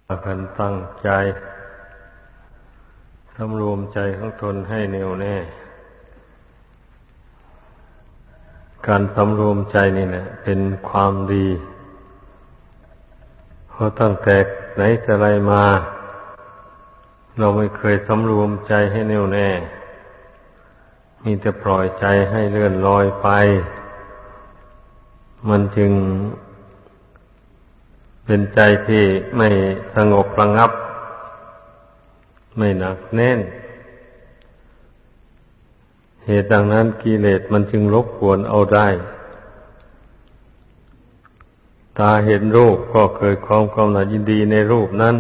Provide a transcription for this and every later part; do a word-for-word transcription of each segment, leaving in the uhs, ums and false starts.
พากันตั้งใจสำรวมใจของตนให้แน่วแน่การสำรวมใจนี่แหละเป็นความดีเพราะตั้งแต่ไหนแต่ไรมาเราไม่เคยสำรวมใจให้แน่วแน่มีแต่ปล่อยใจให้เลื่อนลอยไปมันจึงเป็นใจที่ไม่สงบระงับไม่หนักแน่นเหตุดังนั้นกิเลสมันจึงรบกวนเอาได้ตาเห็นรูปก็เกิดความกำหนัดยินดีในรูปนั้น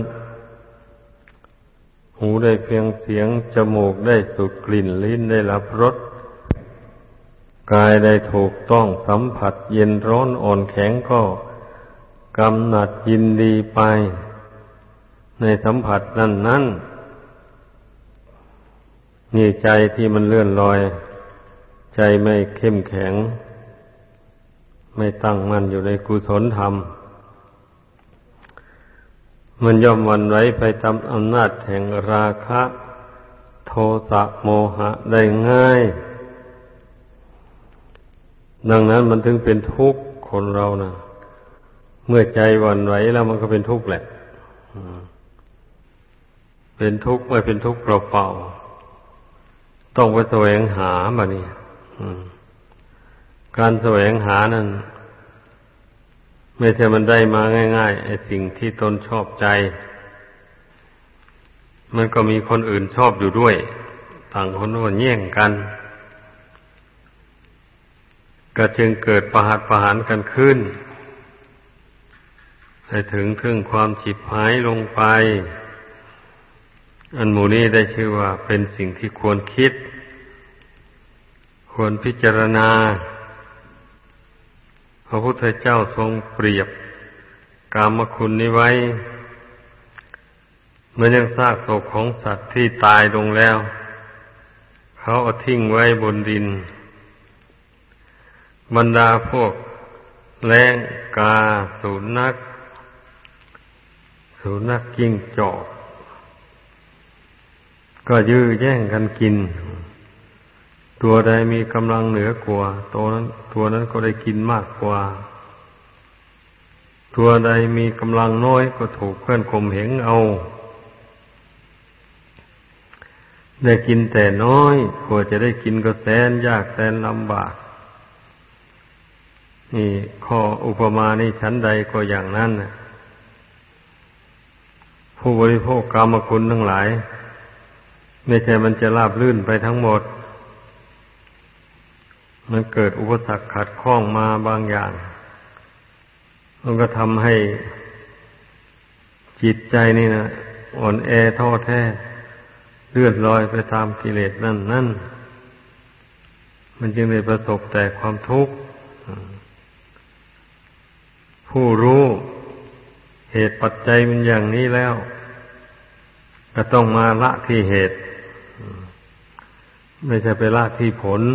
หูได้เพียงเสียงจมูกได้สูดกลิ่นลิ้นได้รับรสกายได้ถูกต้องสัมผัสเย็นร้อนอ่อนแข็งก็กำหนัดยินดีไปในสัมผัสนั้นนั้นนี่ใจที่มันเลื่อนลอยใจไม่เข้มแข็งไม่ตั้งมั่นอยู่ในกุศลธรรมมันย่อมหวั่นไหวไปตามอำนาจแห่งราคะโทสะโมหะได้ง่ายดังนั้นมันถึงเป็นทุกข์คนเรานะเมื่อใจหวั่นไหวแล้วมันก็เป็นทุกข์แหละเป็นทุกข์ไม่เป็นทุกข์เปล่าๆต้องไปแสวงหามานี่การแสวงหานั้นไม่ใช่มันได้มาง่ายๆไอ้สิ่งที่ตนชอบใจมันก็มีคนอื่นชอบอยู่ด้วยต่างคนก็แย่งกันก็จึงเกิดประหัตประหารกันขึ้นให้ถึงถึงความฉิบหายลงไปอันหมู่นี้ได้ชื่อว่าเป็นสิ่งที่ควรคิดควรพิจารณาพระพุทธเจ้าทรงเปรียบกามคุณนี้ไว้เหมือนอย่างซากศพของสัตว์ที่ตายลงแล้วเขาเอาทิ้งไว้บนดินบรรดาพวกแล้งกาสุนัขสุนัขจิ้งจอกก็ยื้อแย่งกันกินตัวใดมีกำลังเหนือกว่าตัวนั้นตัวนั้นก็ได้กินมากกว่าตัวใดมีกำลังน้อยก็ถูกเพื่อนข่มเหงเอาได้กินแต่น้อยกว่าจะได้กินก็แสนยากแสนลำบากนี่ข้ออุปมานี่ชั้นใดก็อย่างนั้นน่ะผู้บริโภคกามคุณทั้งหลายไม่ใช่มันจะราบรื่นไปทั้งหมดมันเกิดอุปสรรคขัดข้องมาบางอย่างมันก็ทำให้จิตใจนี่นะอ่อนแอท้อแท้เลื่อนลอยไปตามกิเลสนั่นนั่นมันจึงได้ประสบแต่ความทุกข์ผู้รู้เหตุปัจจัยมันอย่างนี้แล้วก็ต้องมาละที่เหตุไม่ใช่ไปละที่ผล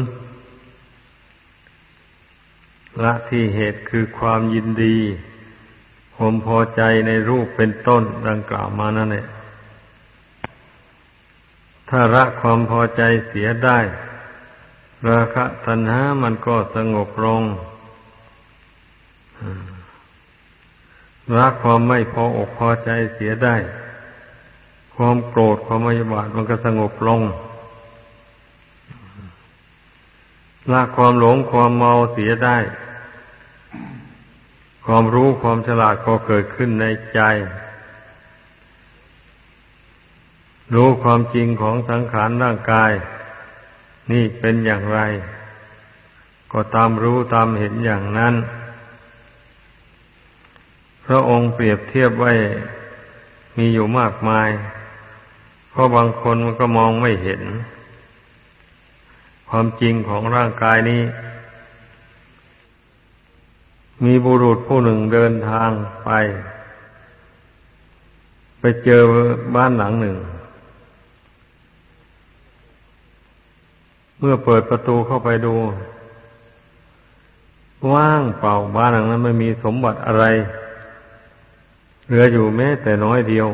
ละที่เหตุคือความยินดีความพอใจในรูปเป็นต้นดังกล่าวมานั่นแหละถ้าละความพอใจเสียได้ราคะตัณหามันก็สงบลงละความไม่พออกพอใจเสียได้ความโกรธความพยาบาทมันก็สงบลงละความหลงความเมาเสียได้ความรู้ความฉลาดก็เกิดขึ้นในใจรู้ความจริงของสังขารร่างกายนี่เป็นอย่างไรก็ตามรู้ตามเห็นอย่างนั้นพระองค์เปรียบเทียบไว้มีอยู่มากมายเพราะบางคนมันก็มองไม่เห็นความจริงของร่างกายนี้มีบุรุษผู้หนึ่งเดินทางไปไปเจอบ้านหลังหนึ่งเมื่อเปิดประตูเข้าไปดูว่างเปล่าบ้านหลังนั้นไม่มีสมบัติอะไรเหลืออยู่แม้แต่น้อยเดียว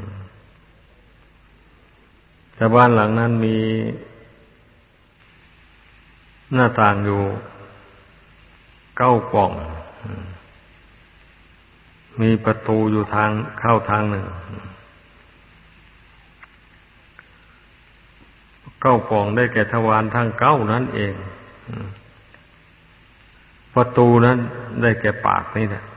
แต่บ้านหลังนั้นมีหน้าต่างอยู่เก้าปล่องมีประตูอยู่ทางเข้าทางหนึ่งเก้าปล่องได้แก่ทวารทั้งเก้านั่นเองประตูนั้นได้แก่ปากนี่แหละ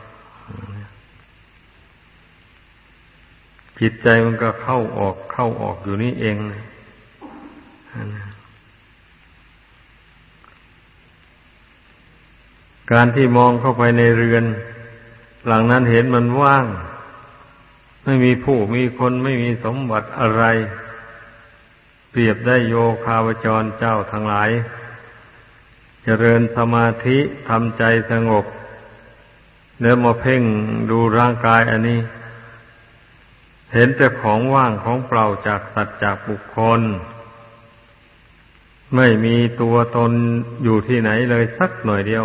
จิตใจมันก็เข้าออกเข้าออกอยู่นี่เองการที่มองเข้าไปในเรือนหลังนั้นเห็นมันว่างไม่มีผู้มีคนไม่มีสมบัติอะไรเปรียบได้โยคาวจรเจ้าทั้งหลายเจริญสมาธิทำใจสงบแล้วมาเพ่งดูร่างกายอันนี้เห็นแต่ของว่างของเปล่าจากสัตว์จากบุคคลไม่มีตัวตนอยู่ที่ไหนเลยสักหน่อยเดียว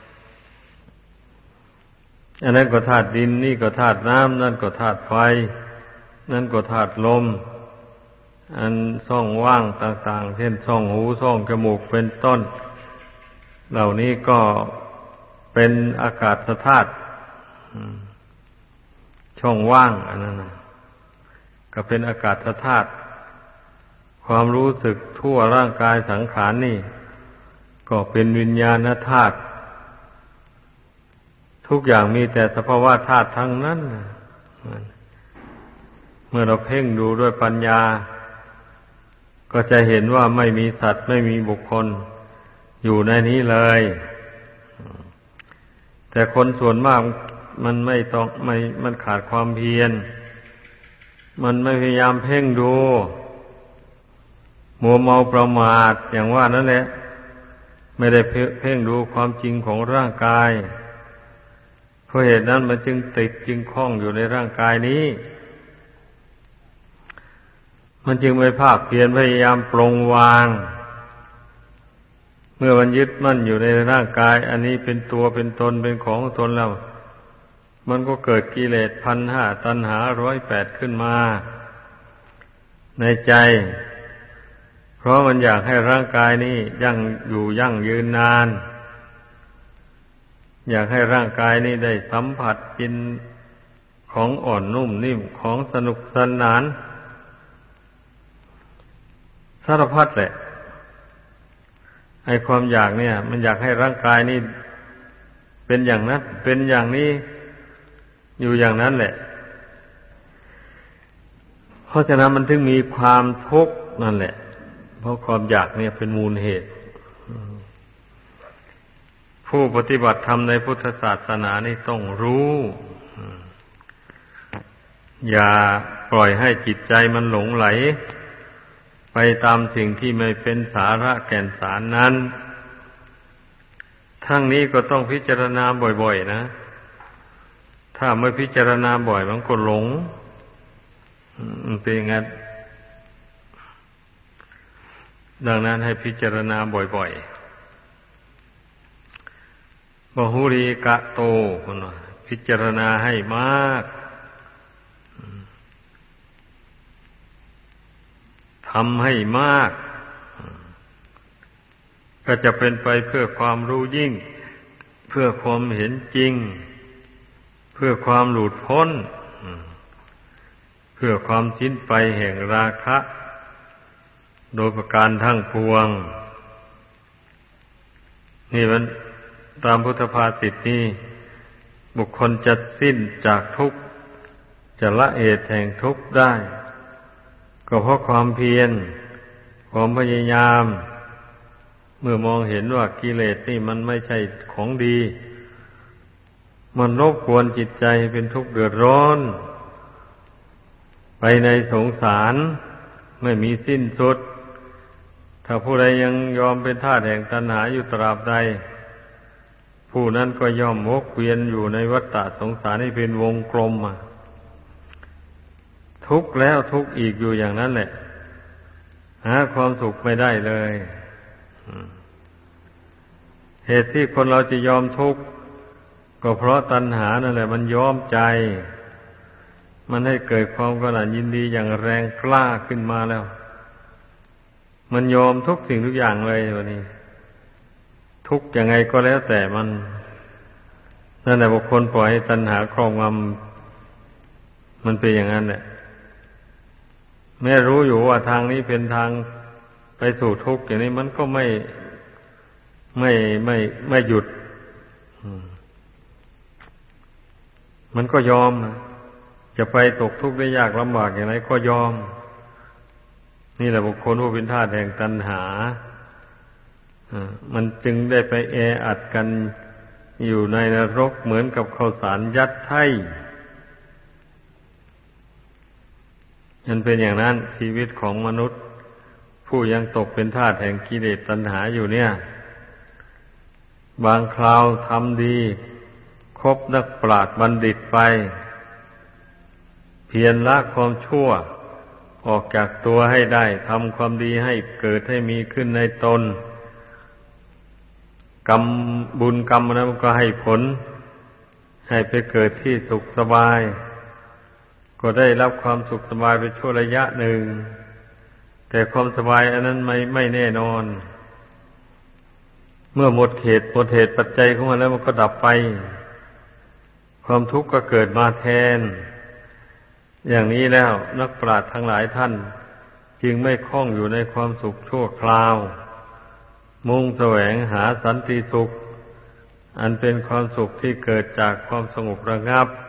อันนั้นก็ธาตุดินนี่ก็ธาตุน้ำนั่นก็ธาตุไฟนั่นก็ธาตุลมอันช่องว่างต่างๆเช่นช่องหูช่องจมูกเป็นต้นเหล่านี้ก็เป็นอากาศธาตุช่องว่างอันนั้นนะก็เป็นอากาศธาตุความรู้สึกทั่วร่างกายสังขารนี่ก็เป็นวิญญาณธาตุทุกอย่างมีแต่สภาวะธาตุทั้งนั้นเมื่อเราเพ่งดูด้วยปัญญาก็จะเห็นว่าไม่มีสัตว์ไม่มีบุคคลอยู่ในนี้เลยแต่คนส่วนมากมันไม่ต้องไม่มันขาดความเพียรมันไม่พยายามเพ่งดูมัวเมาประมาทอย่างว่านั่นแหละไม่ได้เพ่งดูความจริงของร่างกายเพราะเหตุนั้นมันจึงติดจึงคล้องอยู่ในร่างกายนี้มันจึงไม่ภาคเพียรพยายามปลงวางเมื่อมันยึดมั่นอยู่ในร่างกายอันนี้เป็นตัวเป็นตนเป็นของตนแล้วมันก็เกิดกิเลสพันห้าตัณหาร้อยแปดขึ้นมาในใจเพราะมันอยากให้ร่างกายนี้ยั่งอยู่ยั่งยืนนานอยากให้ร่างกายนี้ได้สัมผัสกินของอ่อนนุ่มนิ่มของสนุกสนานสารพัดแหละไอ้ความอยากเนี่ยมันอยากให้ร่างกายนี้เป็นอย่างนั้นเป็นอย่างนี้อยู่อย่างนั้นแหละเพราะฉะนั้นมันถึงมีความทุกข์นั่นแหละเพราะความอยากเนี่ยเป็นมูลเหตุผู้ปฏิบัติธรรมในพุทธศาสนานี่ต้องรู้อย่าปล่อยให้จิตใจมันหลงไหลไปตามสิ่งที่ไม่เป็นสาระแก่นสารนั้นทั้งนี้ก็ต้องพิจารณาบ่อยๆนะถ้าไม่พิจารณาบ่อยมันก็หลงมันเป็นอย่างนั้นดังนั้นให้พิจารณาบ่อยๆบหุรีกะโตพิจารณาให้มากทำให้มากก็จะเป็นไปเพื่อความรู้ยิ่งเพื่อความเห็นจริงเพื่อความหลุดพ้นเพื่อความสิ้นไปแห่งราคะโดยประการทั้งปวงนี่มันตามพุทธภาษิตนี่บุคคลจะสิ้นจากทุกข์จะละเหตุแห่งทุกข์ได้ก็เพราะความเพียรความพยายามเมื่อมองเห็นว่ากิเลสนี่มันไม่ใช่ของดีมันรบกวนจิตใจเป็นทุกข์เดือดร้อนไปในสงสารไม่มีสิ้นสุดถ้าผู้ใดยังยอมเป็นทาสแห่งตัณหาอยู่ตราบใดผู้นั้นก็ย่อมวกเวียนอยู่ในวัฏฏะสงสารให้เป็นวงกลมมาทุกข์แล้วทุกข์อีกอยู่อย่างนั้นแหละหาความสุขไม่ได้เลยเหตุที่คนเราจะยอมทุกข์ก็เพราะตัณหานั่นแหละมันยอมใจมันให้เกิดความกตัญญูยินดีอย่างแรงกล้าขึ้นมาแล้วมันยอมทุกสิ่งทุกอย่างเลยวันนี้ทุกยังไงก็แล้วแต่มันนั่นแหละบุคคลปล่อยให้ตัณหาครอบงำมันเป็นอย่างนั้นแหละแม้รู้อยู่ว่าทางนี้เป็นทางไปสู่ทุกข์อย่างนี้มันก็ไม่ไม่ไม่ไม่หยุดมันก็ยอมจะไปตกทุกข์ได้ยากลำบากอย่างไรก็ยอมนี่แหละบุคคลผู้เป็นทาสแห่งตัณหามันจึงได้ไปแออัดกันอยู่ในนรกเหมือนกับข้าวสารยัดไถ่มันเป็นอย่างนั้นชีวิตของมนุษย์ผู้ยังตกเป็นทาสแห่งกิเลสตัณหาอยู่เนี่ยบางคราวทำดีคบนักปราชญ์บัณฑิตไปเพียรละความชั่วออกจากตัวให้ได้ทำความดีให้เกิดให้มีขึ้นในตนกรรมบุญกรรมนั้นก็ให้ผลให้ไปเกิดที่สุขสบายก็ได้รับความสุขสบายไปชั่วระยะหนึ่งแต่ความสบายอันนั้นไม่ไม่แน่นอนเมื่อหมดเหตุหมดเหตุปัจจัยของมันแล้วมันก็ดับไปความทุกข์ก็เกิดมาแทนอย่างนี้แล้วนักปราชญ์ทั้งหลายท่านจึงไม่คล้องอยู่ในความสุขชั่วคราวมุ่งแสวงหาสันติสุขอันเป็นความสุขที่เกิดจากความสงบระงับ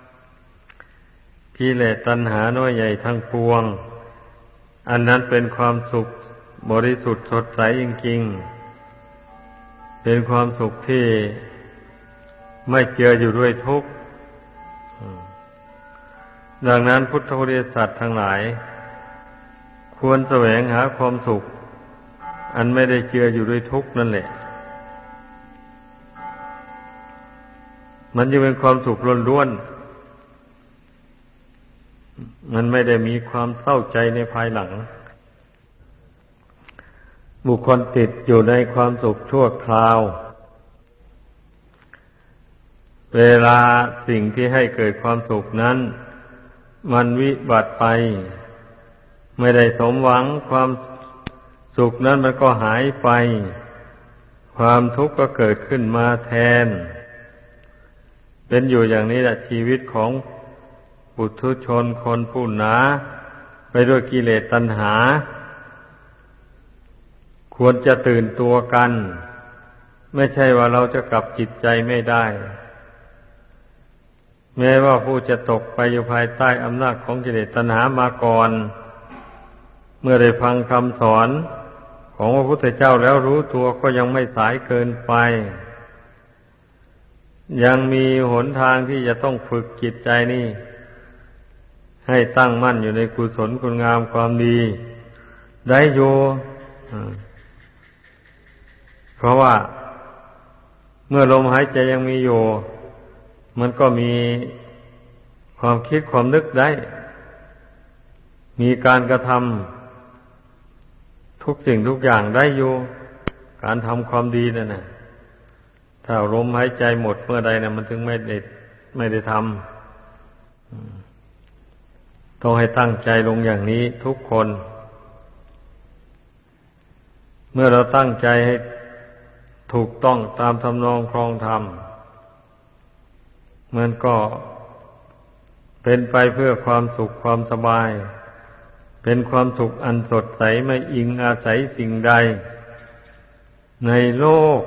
กิเลสตัณหาน้อยใหญ่ทั้งปวงอันนั้นเป็นความสุขบริสุทธิ์สดใสจริงๆเป็นความสุขที่ไม่เจืออยู่ด้วยทุกข์ดังนั้นพุทธบริษัททั้งหลายควรแสวงหาความสุขอันไม่ได้เจืออยู่ด้วยทุกข์นั่นแหละมันจะเป็นความสุขล้วนๆมันไม่ได้มีความเศร้าใจในภายหลังบุคคลติดอยู่ในความสุขชั่วคราวเวลาสิ่งที่ให้เกิดความสุขนั้นมันวิบัติไปไม่ได้สมหวังความสุขนั้นมันก็หายไปความทุกข์ก็เกิดขึ้นมาแทนเป็นอยู่อย่างนี้แหละชีวิตของปุถุชนคนผู้หนาไปด้วยกิเลสตัณหาควรจะตื่นตัวกันไม่ใช่ว่าเราจะกลับจิตใจไม่ได้แม้ว่าผู้จะตกไปอยู่ภายใต้อำนาจของกิเลสตัณหามาก่อนเมื่อได้ฟังคำสอนของพระพุทธเจ้าแล้วรู้ตัวก็ยังไม่สายเกินไปยังมีหนทางที่จะต้องฝึกจิตใจนี่ให้ตั้งมั่นอยู่ในกุศลคุณงามความดีได้อยู่เพราะว่าเมื่อลมหายใจยังมีอยู่มันก็มีความคิดความนึกได้มีการกระทำทุกสิ่งทุกอย่างได้อยู่การทำความดีนั่นน่ะถ้าลมหายใจหมดเมื่อใดนะมันถึงไม่ได้ไม่ได้ทำต้องให้ตั้งใจลงอย่างนี้ทุกคนเมื่อเราตั้งใจให้ถูกต้องตามทำนองครองธรรมมันก็เป็นไปเพื่อความสุขความสบายเป็นความสุขอันสดใสไม่อิงอาศัยสิ่งใดในโลก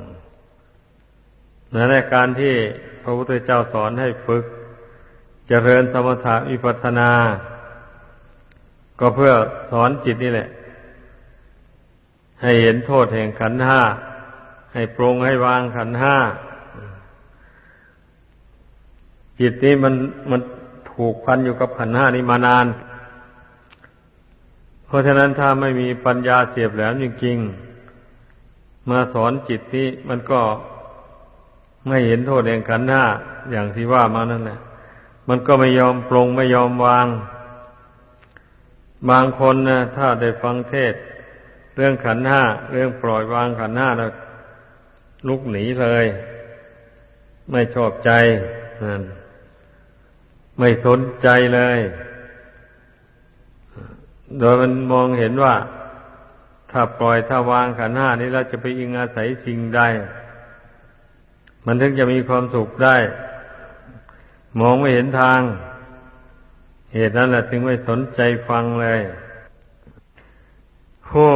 นั่นแหละการที่พระพุทธเจ้าสอนให้ฝึกเจริญสมถะวิปัสสนาก็เพื่อสอนจิตนี่แหละให้เห็นโทษแห่งขันธ์ห้าให้ปรงให้วางขันธ์ห้าจิตนี้มันมันถูกพันอยู่กับขันธ์ห้านี้มานานเพราะฉะนั้นถ้าไม่มีปัญญาเฉียบแหลมจริงๆมาสอนจิตนี้มันก็ไม่เห็นโทษแห่งขันธ์ห้าอย่างที่ว่ามานั่นแหละมันก็ไม่ยอมปรงไม่ยอมวางบางคนนะถ้าได้ฟังเทศน์เรื่องขันธ์ห้าเรื่องปล่อยวางขันธ์ห้าแล้วลุกหนีเลยไม่ชอบใจนั่นไม่สนใจเลยโดยมันมองเห็นว่าถ้าปล่อยถ้าวางขันธ์ห้านี้เราจะไปอิงอาศัยสิ่งใดมันถึงจะมีความสุขได้มองไม่เห็นทางเหตุนั้นแหละจึงไม่สนใจฟังเลยผู้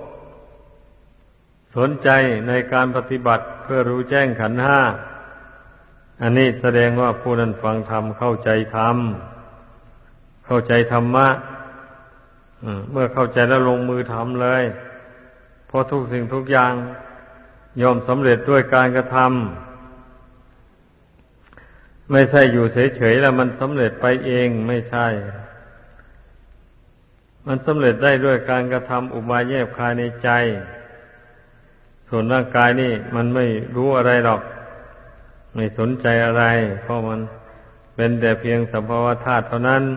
สนใจในการปฏิบัติเพื่อรู้แจ้งขันธ์ห้าอันนี้แสดงว่าผู้นั้นฟังธรรมเข้าใจธรรมเข้าใจธรรมะเมื่อเข้าใจแล้วลงมือทำเลยเพราะทุกสิ่งทุกอย่างย่อมสำเร็จด้วยการกระทำไม่ใช่อยู่เฉยๆแล้วมันสำเร็จไปเองไม่ใช่มันสำเร็จได้ด้วยการกระทำอุบายแยบคายในใจส่วนร่างกายนี่มันไม่รู้อะไรหรอกไม่สนใจอะไรเพราะมันเป็นแต่เพียงสภาวะธาตุเท่านั้น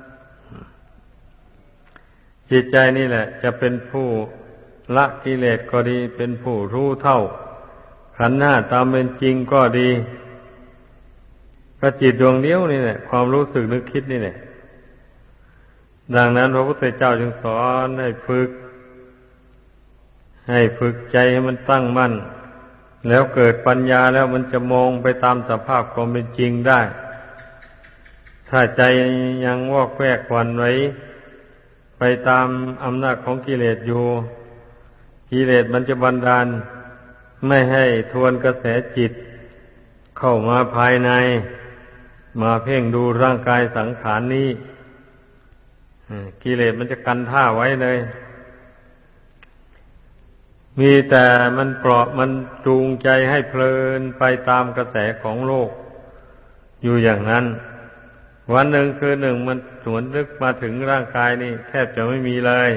จิตใจนี่แหละจะเป็นผู้ละกิเลสก็ดีเป็นผู้รู้เท่าขันธ์ห้าตามเป็นจริงก็ดีก็จิตดวงเดียวนี่แหละความรู้สึกนึกคิดนี่แหละดังนั้นพระพุทธเจ้าจึงสอนให้ฝึกให้ฝึกใจให้มันตั้งมั่นแล้วเกิดปัญญาแล้วมันจะมองไปตามสภาพความเป็นจริงได้ถ้าใจยังวอกแวกหวั่นไหวไปตามอำนาจของกิเลสอยู่กิเลสมันจะบันดาลไม่ให้ทวนกระแสจิตเข้ามาภายในมาเพ่งดูร่างกายสังขารนี้กิเลสมันจะกันท่าไว้เลยมีแต่มันเปราะมันจูงใจให้เพลินไปตามกระแสของโลกอยู่อย่างนั้นวันหนึ่งคือหนึ่งมันสวนลึกมาถึงร่างกายนี่แทบจะไม่มีเลย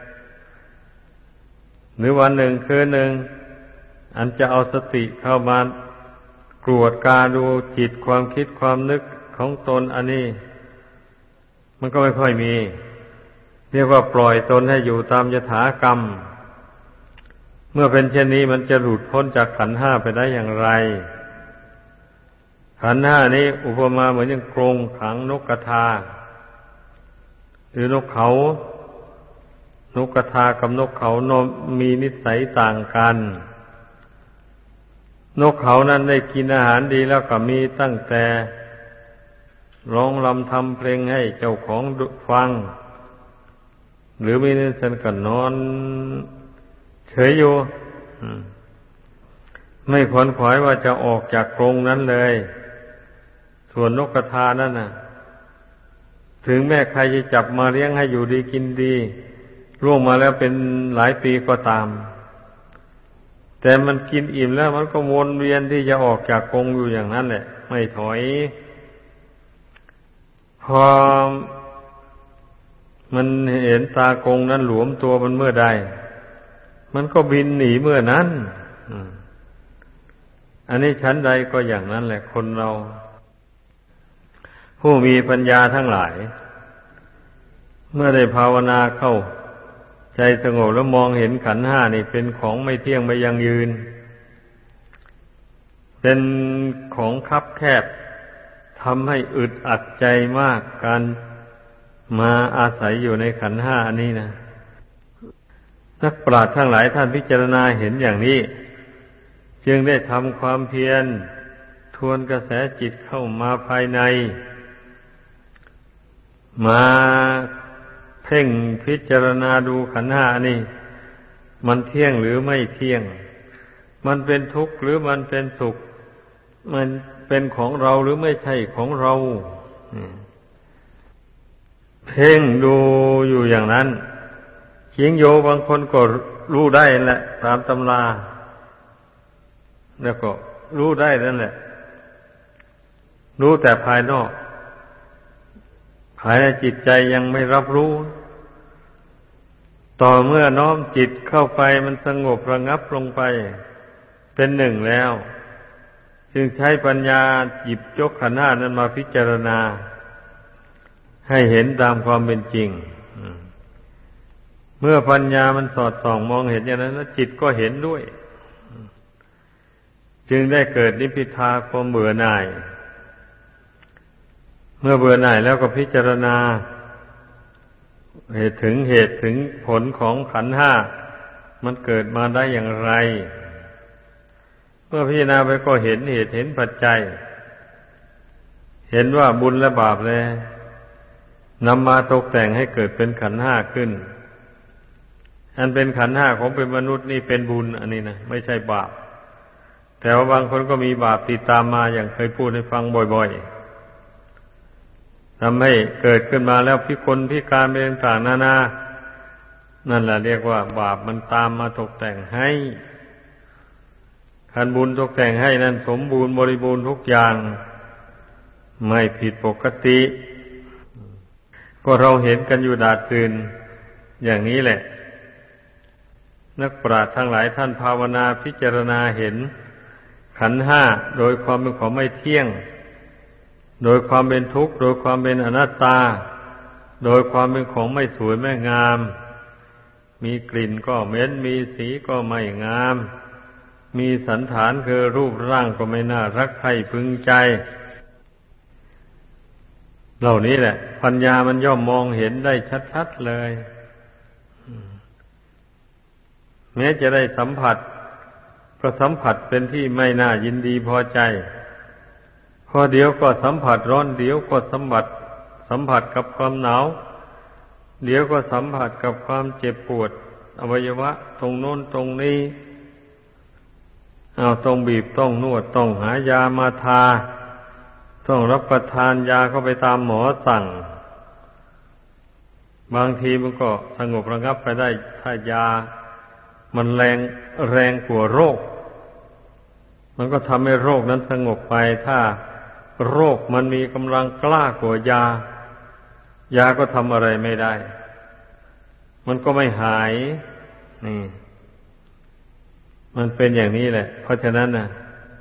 หรือวันหนึ่งคือหนึ่งอันจะเอาสติเข้ามากรวดกาดูจิตความคิดความนึกของตนอันนี้มันก็ไม่ค่อยมีเรียกว่าปล่อยตนให้อยู่ตามยถากรรมเมื่อเป็นเช่นนี้มันจะหลุดพ้นจากขันธ์ห้าไปได้อย่างไรขันธ์ห้านี้อุปมาเหมือนอย่างกรงขังนกกระทาหรือนกเขานกกระทากับนกเขานมีนิสัยต่างกันนกเขานั้นได้กินอาหารดีแล้วก็มีตั้งแต่ร้องรำทำเพลงให้เจ้าของฟังหรือมีนิสัยก็นอนเฉยอยู่ไม่ขวนขวายว่าจะออกจากกรงนั้นเลยส่วนนกกระทานั่นน่ะถึงแม้ใครจะจับมาเลี้ยงให้อยู่ดีกินดีร่วงมาแล้วเป็นหลายปีก็ตามแต่มันกินอิ่มแล้วมันก็วนเวียนที่จะออกจากกรงอยู่อย่างนั้นแหละไม่ถอยพอมันเห็นตากรงนั้นหลวมตัวมันเมื่อใดมันก็บินหนีเมื่อนั้นอันนี้ชั้นใดก็อย่างนั้นแหละคนเราผู้มีปัญญาทั้งหลายเมื่อได้ภาวนาเข้าใจสงบแล้วมองเห็นขันธ์ห้านี่เป็นของไม่เที่ยงไม่ยั่งยืนเป็นของคับแคบทำให้อึดอัดใจมากการมาอาศัยอยู่ในขันธ์ห้าอันนี้นะนักปราชญ์ทั้งหลายท่านพิจารณาเห็นอย่างนี้จึงได้ทำความเพียรทวนกระแสจิตเข้ามาภายในมาเพ่งพิจารณาดูขันธ์ห้านี่มันเที่ยงหรือไม่เที่ยงมันเป็นทุกข์หรือมันเป็นสุขมันเป็นของเราหรือไม่ใช่ของเราเพ่งดูอยู่อย่างนั้นเขียงโยบางคนก็รู้ได้แหละตามตำราแล้วก็รู้ได้นั่นแหละรู้แต่ภายนอกภายในจิตใจยังไม่รับรู้ต่อเมื่อน้อมจิตเข้าไปมันสงบระงับลงไปเป็นหนึ่งแล้วจึงใช้ปัญญาหยิบยกขันธ์ห้านั้นมาพิจารณาให้เห็นตามความเป็นจริงเมื่อปัญญามันสอดส่องมองเห็นอย่างนั้นแล้วจิตก็เห็นด้วยจึงได้เกิดนิพพิทาความเบื่อหน่ายเมื่อเบื่อหน่ายแล้วก็พิจารณาเหตุถึงเหตุถึงผลของขันธ์ห้ามันเกิดมาได้อย่างไรเมื่อพิจารณาไปก็เห็นเหตุเห็นปัจจัยเห็นว่าบุญและบาปเลยนำมาตกแต่งให้เกิดเป็นขันธ์ห้าขึ้นอันเป็นขันธ์ห้าของเป็นมนุษย์นี่เป็นบุญอันนี้นะไม่ใช่บาปแต่ว่าบางคนก็มีบาปติดตามมาอย่างเคยพูดให้ฟังบ่อยๆทำให้เกิดขึ้นมาแล้วพิกลพิการเป็นต่างนานานั่นแหละเรียกว่าบาปมันตามมาตกแต่งให้ขันบุญตกแต่งให้นั้นสมบูรณ์บริบูรณ์ทุกอย่างไม่ผิดปกติก็เราเห็นกันอยู่ดาดตื่นอย่างนี้แหละนักปราชญ์ทั้งหลายท่านภาวนาพิจารณาเห็นขันธ์ห้าโดยความเป็นของไม่เที่ยงโดยความเป็นทุกข์โดยความเป็นอนัตตาโดยความเป็นของไม่สวยไม่งามมีกลิ่นก็เหม็นมีสีก็ไม่งามมีสันฐานคือรูปร่างก็ไม่น่ารักใคร่พึงใจเหล่านี้แหละปัญญามันย่อมมองเห็นได้ชัดๆเลยแม้จะได้สัมผัสก็สัมผัสเป็นที่ไม่น่ายินดีพอใจพอเดี๋ยวก็สัมผัสร้อนเดี๋ยวก็สัมผัสสัมผัสกับความหนาวเดี๋ยวก็สัมผัสกับความเจ็บปวดอวัยวะตรงโน้นตรงนี้เอาต้องบีบต้องนวดต้องหายามาทาต้องรับประทานยาเข้าไปตามหมอสั่งบางทีมันก็สงบระงับไปได้ถ้ายามันแรงแรงกว่าโรคมันก็ทำให้โรคนั้นสงบไปถ้าโรคมันมีกำลังกล้ากว่ายายาก็ทำอะไรไม่ได้มันก็ไม่หายนี่มันเป็นอย่างนี้แหละเพราะฉะนั้นนะ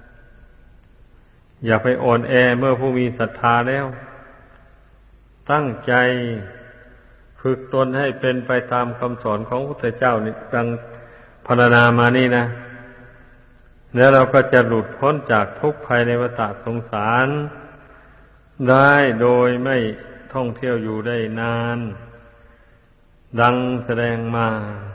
อย่าไปอ่อนแอเมื่อผู้มีศรัทธาแล้วตั้งใจฝึกตนให้เป็นไปตามคำสอนของพระพุทธเจ้านี่ดังพรรณนามานี่นะแล้วเราก็จะหลุดพ้นจากทุกข์ภายในวัฏสงสารได้โดยไม่ท่องเที่ยวอยู่ได้นานดังแสดงมา